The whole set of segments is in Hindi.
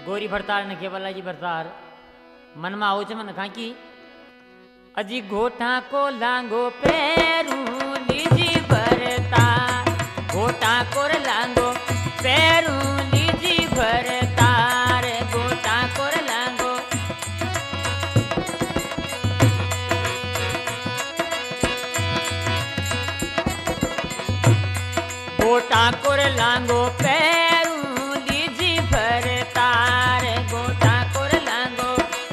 गोरी भरतार ने केवल जी भरतार मन में आओ मन खा की अजी घोटा को लांगो पैरू लीजी भरतार घोटा को लांगो पैरू लीजी भरतार घोटा को लांगो घोटा को लांगो पैरू लीजी भरतार घोटा को लांगो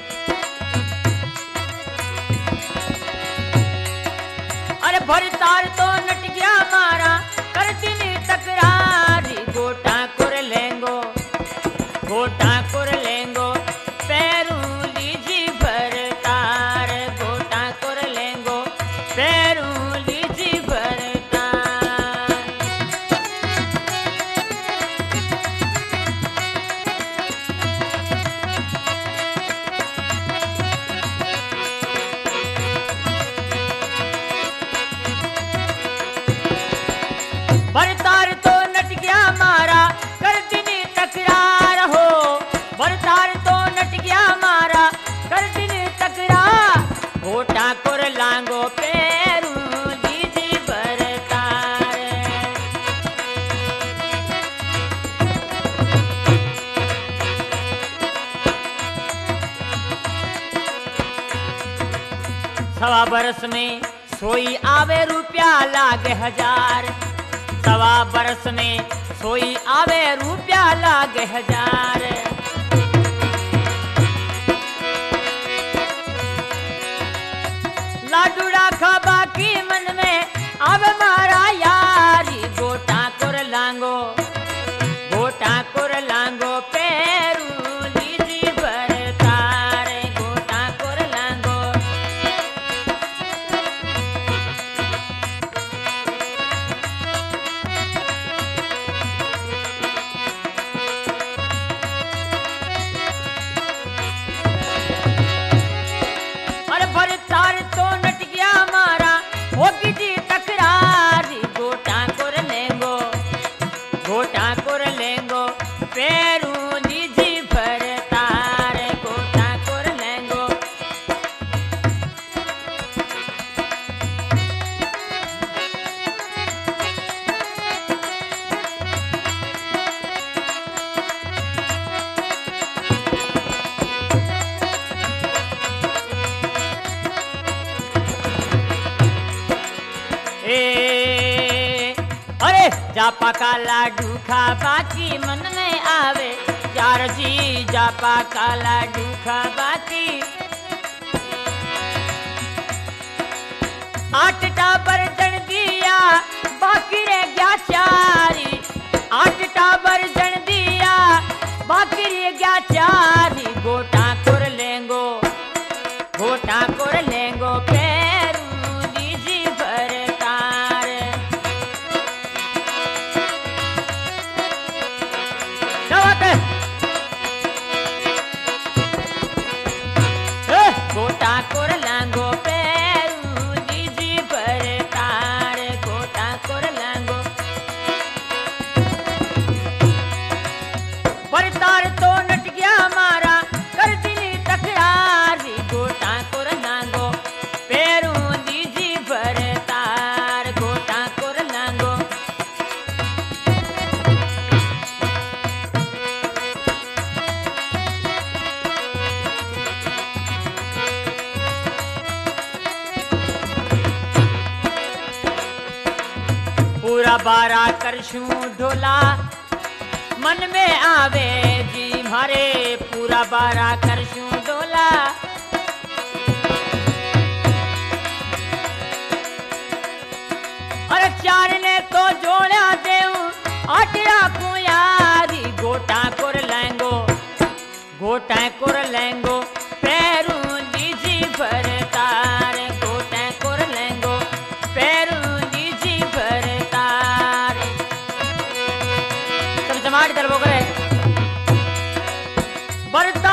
अरे भरतार तो नट गया मारा करती नी तकरारी घोटा को लेंगो घोटा को लेंगो पैरू लीजी भरतार घोटा को लेंगो पैरू लीजी भरतार भरतार तो नट गया मारा करती नी तकरार हो भरतार तो नट गया मारा करती नी तकरार घोटा को लांगो पैरू लीजी भरतार सवा बरस में सोई आवे रुपया लागे हजार सवा बरस में सोई आवे रुपया लागे हजार लाडूड़ा खाबा की मन में आवे मारा यारी गोटा कोर लांगो पैरू लीजी भरतार गोटा कोर लांगो भरतार तो नट गया मारा होगी जी तकरारी घोटा को लेंगो पैरू लीजी भरतार घोटा को लेंगो अरे जापा का लाडू खा बाकी मन में आवे यार जी जापा का लाडू खा बाकी आठ टाबर जन दिया बाकी रह गया चारी आठ टाबर जन दिया बाकी रह गया चारी घोटा को लेंगो पैरू लीजी भरतार घोटा को लांगो पैरू लीजी भरतार घोटा को लांगो भरतार तो नट गया मारा करती नी तकरारी घोटा को लांगो पैरू लीजी भरतार घोटा को लांगो पूरा बारा करशू ढोला मन में आवे जी मारे पूरा बारा करशू ढोला अरे चार ने तो जोड़ा देऊ आटिया को यारी घोटा को लेंगो पैरू लीजी भरतार घोटा को लेंगो पैरू लीजी भरतार सब जमाट दरबो करे भरतार